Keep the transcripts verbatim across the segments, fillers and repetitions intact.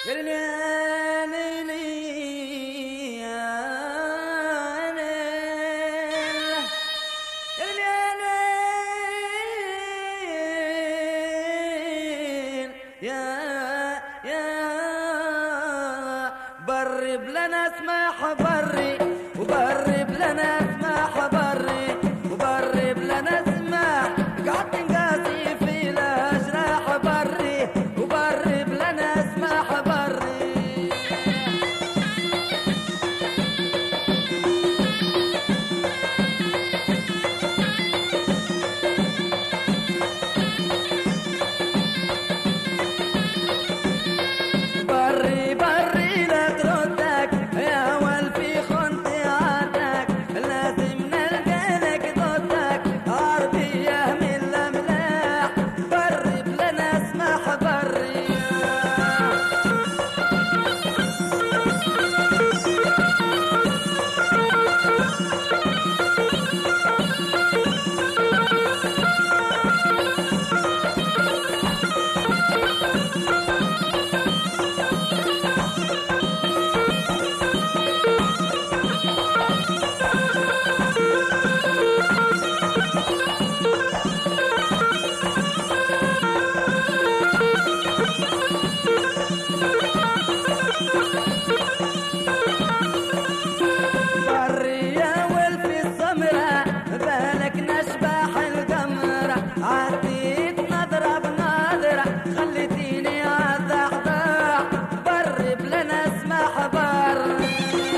قال يا ليلي يا ليل قال يا ليل يا يا بري بلنا اسمح بري وبري بلنا اسمح بري وبري بلنا اسمح قعدت نقاسي في الأجراح بري وبري بلنا اسمح بري بري بري لا تردك يا ول في خنتي عادك لازم نلقى لك ضدك عربية من الأملاح بري بلنا اسمح بري بري يا ول في السمرة بالك نشبح القمرة عديت نضرب ناظرة خليتيني عالضحضاح بري بلنا اسمح بري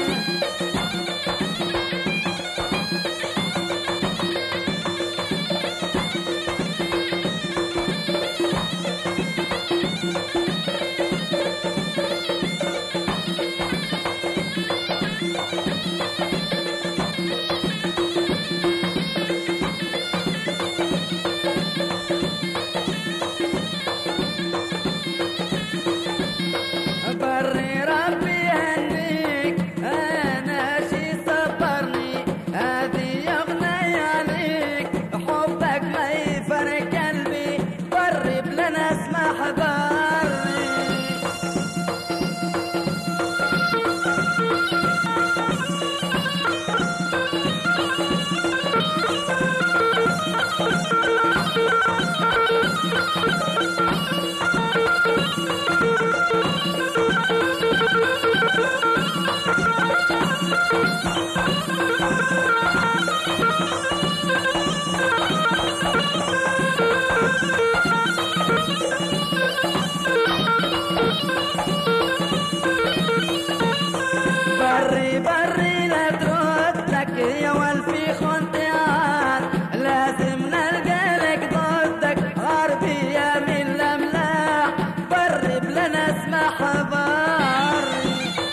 بري ربي يهنيك انا شي صبرني هذه اغنية عليك حبك ما يفرق قلبي بري بلنا اسمح بري بري بري لا تردك يا ول في خنتي عاد لازم نلقى لك ضدك غربية من الأملاح بري بلنا اسمح بري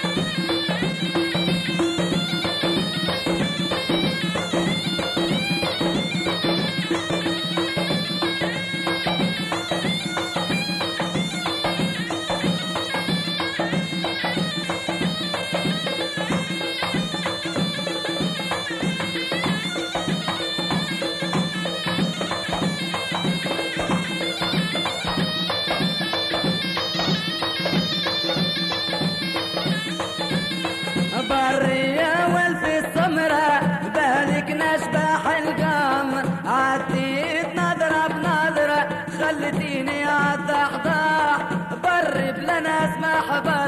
بري يا ول في السمرة بالك نشبح القمر عديت نضرب نظرة خلتيني عالضحضاح بري بلنا اسمح بري